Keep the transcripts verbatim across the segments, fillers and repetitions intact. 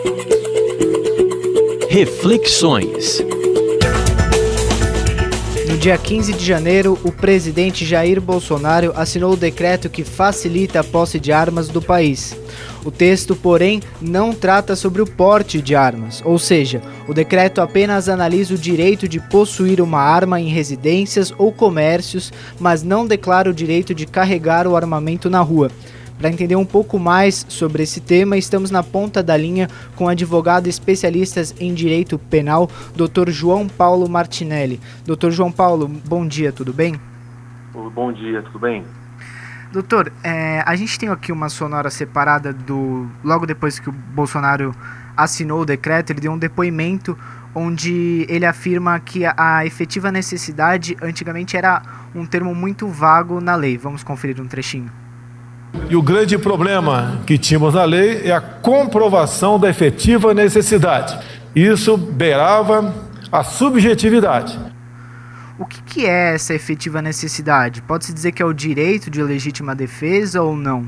Reflexões. No dia quinze de janeiro, o presidente Jair Bolsonaro assinou o decreto que facilita a posse de armas do país. O texto, porém, não trata sobre o porte de armas, ou seja, o decreto apenas analisa o direito de possuir uma arma em residências ou comércios, mas não declara o direito de carregar o armamento na rua. Para entender um pouco mais sobre esse tema, estamos na ponta da linha com o advogado especialista em direito penal, doutor João Paulo Martinelli. doutor João Paulo, bom dia, tudo bem? Bom dia, tudo bem? Doutor, é, a gente tem aqui uma sonora separada do... Logo depois que o Bolsonaro assinou o decreto, ele deu um depoimento onde ele afirma que a, a efetiva necessidade antigamente era um termo muito vago na lei. Vamos conferir um trechinho. E o grande problema que tínhamos na lei é a comprovação da efetiva necessidade. Isso beirava a subjetividade. O que, que é essa efetiva necessidade? Pode-se dizer que é o direito de legítima defesa ou não?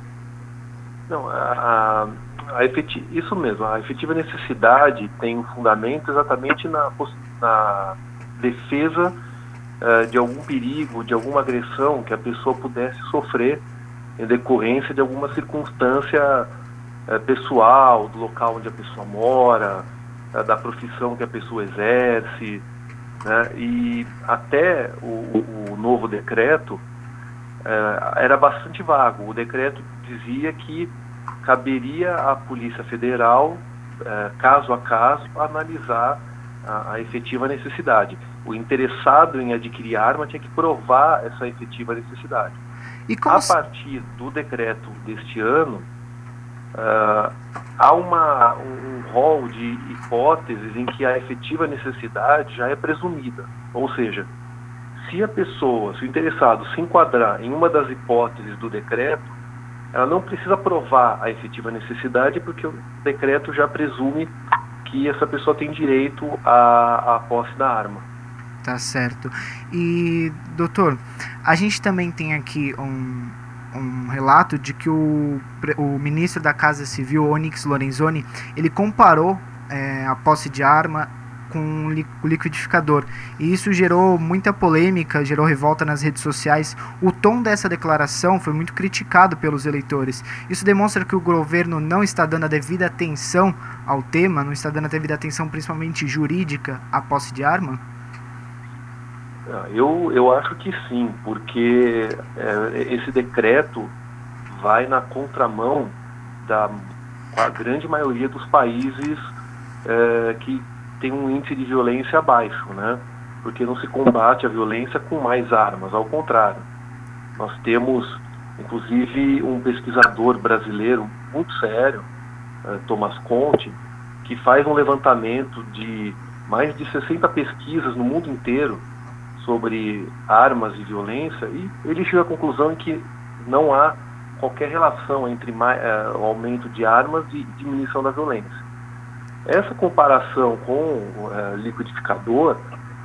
Não, a, a efetiva, isso mesmo, a efetiva necessidade tem um fundamento exatamente na, na defesa uh, de algum perigo, de alguma agressão que a pessoa pudesse sofrer em decorrência de alguma circunstância eh, pessoal, do local onde a pessoa mora, eh, da profissão que a pessoa exerce, né? E até o, o novo decreto eh, era bastante vago. O decreto dizia que caberia à Polícia Federal, eh, caso a caso, analisar a, a efetiva necessidade. O interessado em adquirir arma tinha que provar essa efetiva necessidade. E como... A partir do decreto deste ano, uh, há uma, um, um rol de hipóteses em que a efetiva necessidade já é presumida. Ou seja, se a pessoa, se o interessado se enquadrar em uma das hipóteses do decreto, ela não precisa provar a efetiva necessidade porque o decreto já presume que essa pessoa tem direito à, à posse da arma. Tá certo. E, doutor, a gente também tem aqui um, um relato de que o, o ministro da Casa Civil, Onyx Lorenzoni, ele comparou é, a posse de arma com o liquidificador. E isso gerou muita polêmica, gerou revolta nas redes sociais. O tom dessa declaração foi muito criticado pelos eleitores. Isso demonstra que o governo não está dando a devida atenção ao tema, não está dando a devida atenção, principalmente jurídica, à posse de arma? Eu, eu acho que sim, porque é, esse decreto vai na contramão da a grande maioria dos países é, que tem um índice de violência baixo, né? Porque não se combate a violência com mais armas, ao contrário. Nós temos, inclusive, um pesquisador brasileiro muito sério, é, Thomas Conte, que faz um levantamento de mais de sessenta pesquisas no mundo inteiro sobre armas e violência, e ele chega à conclusão em que não há qualquer relação entre uh, o aumento de armas e diminuição da violência. Essa comparação com o uh, liquidificador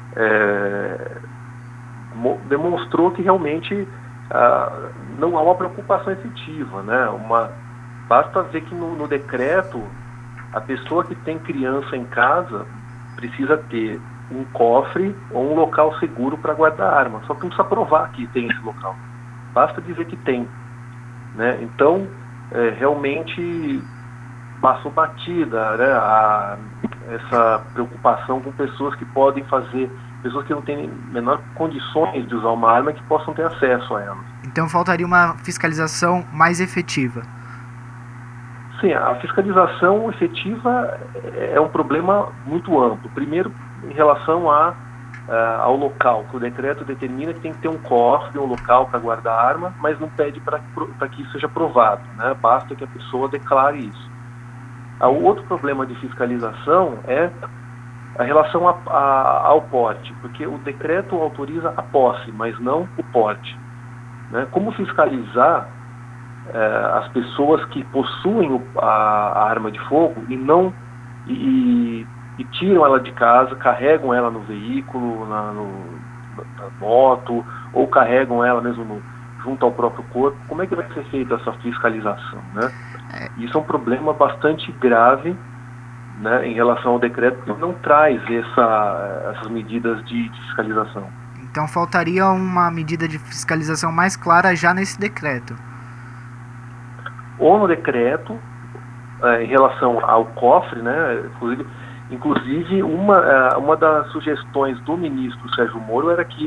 uh, demonstrou que realmente uh, não há uma preocupação efetiva, né? Uma, basta ver que no, no decreto a pessoa que tem criança em casa precisa ter um cofre ou um local seguro para guardar a arma. Só que não precisa provar que tem esse local. Basta dizer que tem, né? Então, é, realmente passou batida, né, a, essa preocupação com pessoas que podem fazer, pessoas que não têm menor condições de usar uma arma que possam ter acesso a ela. Então faltaria uma fiscalização mais efetiva. Sim, a fiscalização efetiva é um problema muito amplo. Primeiro, em relação a, uh, ao local, que o decreto determina que tem que ter um cofre, um local para guardar a arma, mas não pede para que isso seja provado, né? Basta que a pessoa declare isso. Uh, o outro problema de fiscalização é a relação a, a, ao porte, porque o decreto autoriza a posse, mas não o porte, né? Como fiscalizar uh, as pessoas que possuem o, a, a arma de fogo e não... E, e tiram ela de casa, carregam ela no veículo, na, no, na moto, ou carregam ela mesmo no, junto ao próprio corpo? Como é que vai ser feita essa fiscalização, né? Isso é um problema bastante grave né, em relação ao decreto, que não traz essa, essas medidas de, de fiscalização. Então faltaria uma medida de fiscalização mais clara já nesse decreto. Ou no decreto, é, em relação ao cofre, né, inclusive, inclusive uma, é, uma das sugestões do ministro Sérgio Moro era que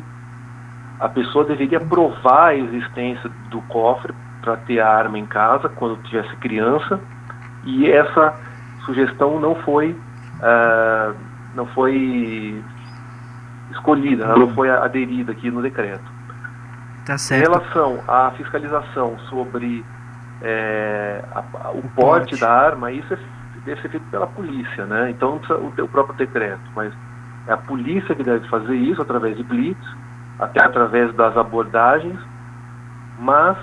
a pessoa deveria provar a existência do cofre para ter a arma em casa quando tivesse criança, e essa sugestão não foi, uh, não foi escolhida, ela não foi aderida aqui no decreto. Tá certo. Em relação à fiscalização sobre é, a, a, o, o porte, porte da arma, isso é, deve ser feito pela polícia, né? Então não precisa o, o próprio decreto, mas é a polícia que deve fazer isso através de blitz, até através das abordagens, mas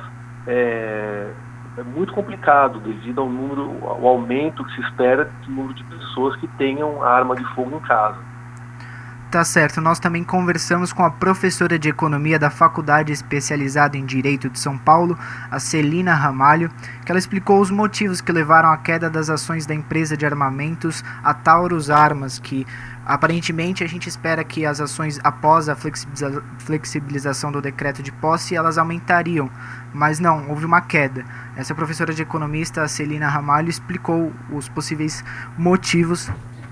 é, é muito complicado devido ao número, ao aumento que se espera do número de pessoas que tenham arma de fogo em casa. Tá certo, nós também conversamos com a professora de Economia da Faculdade Especializada em Direito de São Paulo, a Celina Ramalho, que ela explicou os motivos que levaram à queda das ações da empresa de armamentos, a Taurus Armas, que aparentemente a gente espera que as ações após a flexibiliza- flexibilização do decreto de posse, elas aumentariam, mas não, houve uma queda. Essa professora de Economia, a Celina Ramalho, explicou os possíveis motivos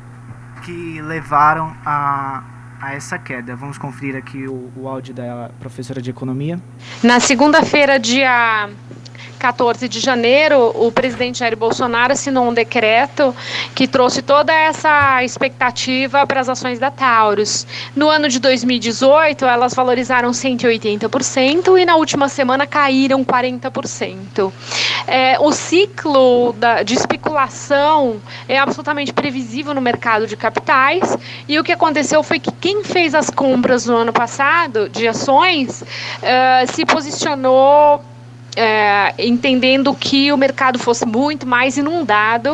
que levaram a, a essa queda. Vamos conferir aqui o, o áudio da professora de Economia. Na segunda-feira, dia quatorze de janeiro, o presidente Jair Bolsonaro assinou um decreto que trouxe toda essa expectativa para as ações da Taurus. No ano de dois mil e dezoito, elas valorizaram cento e oitenta por cento e na última semana caíram quarenta por cento. É, o ciclo da, de especulação é absolutamente previsível no mercado de capitais, e o que aconteceu foi que quem fez as compras no ano passado de ações uh, se posicionou É, entendendo que o mercado fosse muito mais inundado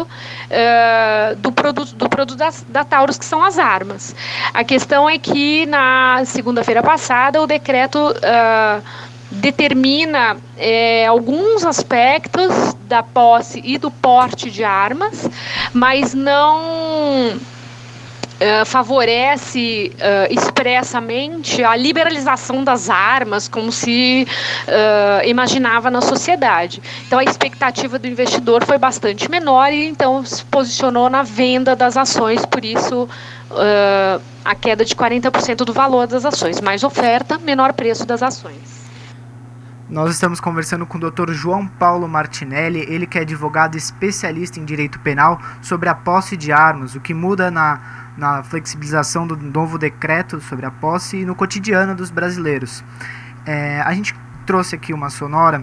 uh, do produto, do produto da, da Taurus, que são as armas. A questão é que na segunda-feira passada o decreto uh, determina é, alguns aspectos da posse e do porte de armas, mas não Uh, favorece uh, expressamente a liberalização das armas, como se uh, imaginava na sociedade. Então a expectativa do investidor foi bastante menor e então se posicionou na venda das ações, por isso uh, a queda de quarenta por cento do valor das ações. Mais oferta, menor preço das ações. Nós estamos conversando com o doutor João Paulo Martinelli, ele que é advogado especialista em direito penal, sobre a posse de armas, o que muda na, na flexibilização do novo decreto sobre a posse e no cotidiano dos brasileiros. É, a gente trouxe aqui uma sonora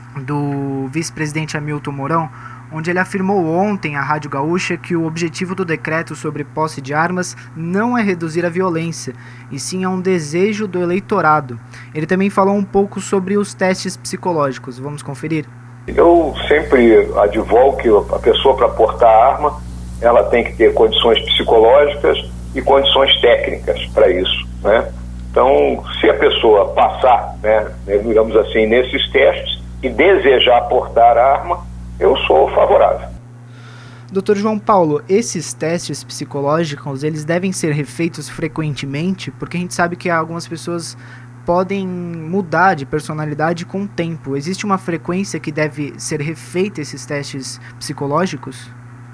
do vice-presidente Hamilton Mourão, onde ele afirmou ontem à Rádio Gaúcha que o objetivo do decreto sobre posse de armas não é reduzir a violência, e sim é um desejo do eleitorado. Ele também falou um pouco sobre os testes psicológicos. Vamos conferir? Eu sempre advogo que a pessoa, para portar a arma, ela tem que ter condições psicológicas e condições técnicas para isso, né? Então, se a pessoa passar, né, digamos assim, nesses testes e desejar portar a arma, eu sou favorável. doutor João Paulo, esses testes psicológicos, eles devem ser refeitos frequentemente, porque a gente sabe que algumas pessoas podem mudar de personalidade com o tempo. Existe uma frequência que deve ser refeita esses testes psicológicos?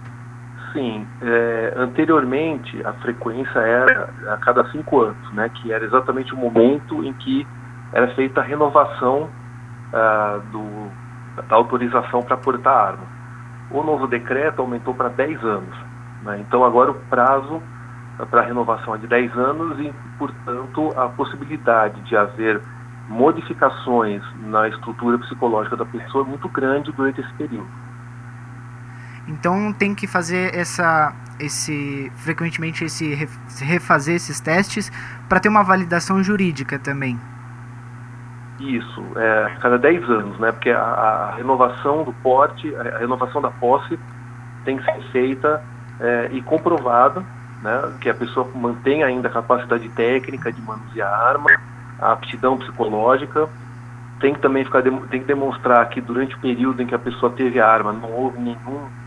Sim, é, anteriormente a frequência era a cada cinco anos, né, que era exatamente o momento em que era feita a renovação ah, do da autorização para portar arma. O novo decreto aumentou para dez anos, né? Então agora o prazo para a renovação é de dez anos e, portanto, a possibilidade de haver modificações na estrutura psicológica da pessoa é muito grande durante esse período. Então tem que fazer essa, esse, frequentemente esse, refazer esses testes para ter uma validação jurídica também. Isso, é, a cada dez anos, né? Porque a, a renovação do porte, a renovação da posse tem que ser feita é, e comprovada, né? Que a pessoa mantém ainda a capacidade técnica de manusear a arma, a aptidão psicológica. Tem que também ficar, tem que demonstrar que durante o período em que a pessoa teve a arma não houve nenhum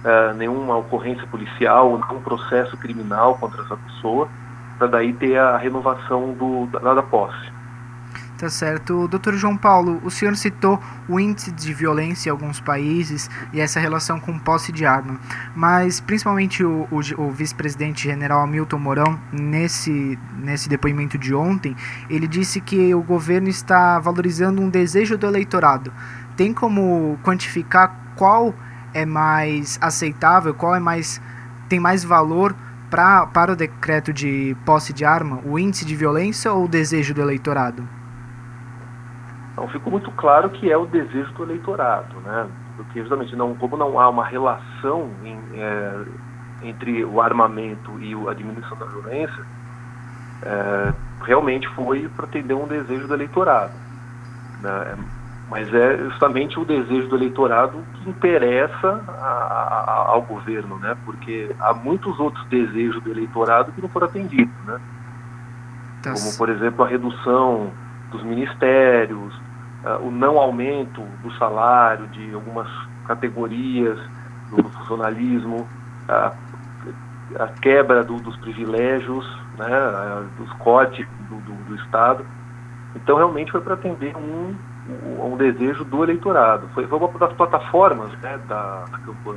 uh, nenhuma ocorrência policial, nenhum processo criminal contra essa pessoa, para daí ter a renovação do, da, da posse. Tá certo. doutor João Paulo, o senhor citou o índice de violência em alguns países e essa relação com posse de arma, mas principalmente o, o, o vice-presidente general Hamilton Mourão, nesse, nesse depoimento de ontem, ele disse que o governo está valorizando um desejo do eleitorado. Tem como quantificar qual é mais aceitável, qual é mais, tem mais valor pra, para o decreto de posse de arma, o índice de violência ou o desejo do eleitorado? Então, ficou muito claro que é o desejo do eleitorado, né? Porque justamente não, como não há uma relação em, é, entre o armamento e a diminuição da violência, é, realmente foi para atender um desejo do eleitorado, né? Mas é justamente o desejo do eleitorado que interessa a, a, ao governo, né? Porque há muitos outros desejos do eleitorado que não foram atendidos, né? Como, por exemplo, a redução dos ministérios, uh, o não aumento do salário de algumas categorias do funcionalismo, a, a quebra do, dos privilégios, né, uh, dos cortes do, do, do Estado. Então, realmente foi para atender um, um, um desejo do eleitorado. Foi, foi uma das plataformas, né, da, da campanha.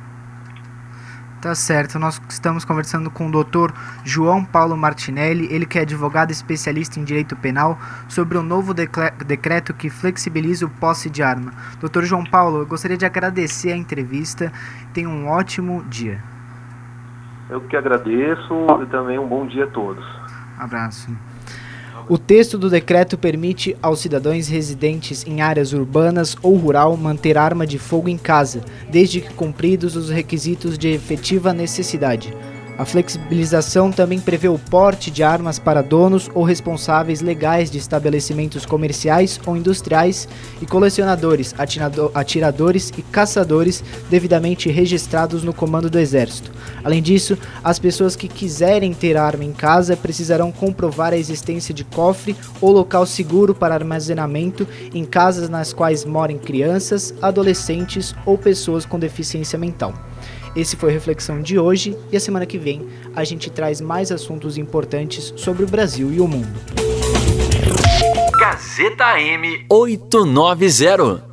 Tá certo, nós estamos conversando com o doutor João Paulo Martinelli, ele que é advogado especialista em direito penal, sobre o novo decreto que flexibiliza o posse de arma. doutor João Paulo, eu gostaria de agradecer a entrevista, tenha um ótimo dia. Eu que agradeço e também um bom dia a todos. Abraço. O texto do decreto permite aos cidadãos residentes em áreas urbanas ou rural manter arma de fogo em casa, desde que cumpridos os requisitos de efetiva necessidade. A flexibilização também prevê o porte de armas para donos ou responsáveis legais de estabelecimentos comerciais ou industriais e colecionadores, atiradores e caçadores devidamente registrados no comando do Exército. Além disso, as pessoas que quiserem ter arma em casa precisarão comprovar a existência de cofre ou local seguro para armazenamento em casas nas quais morem crianças, adolescentes ou pessoas com deficiência mental. Esse foi a Reflexão de hoje e a semana que vem a gente traz mais assuntos importantes sobre o Brasil e o mundo. Gazeta A M oitocentos e noventa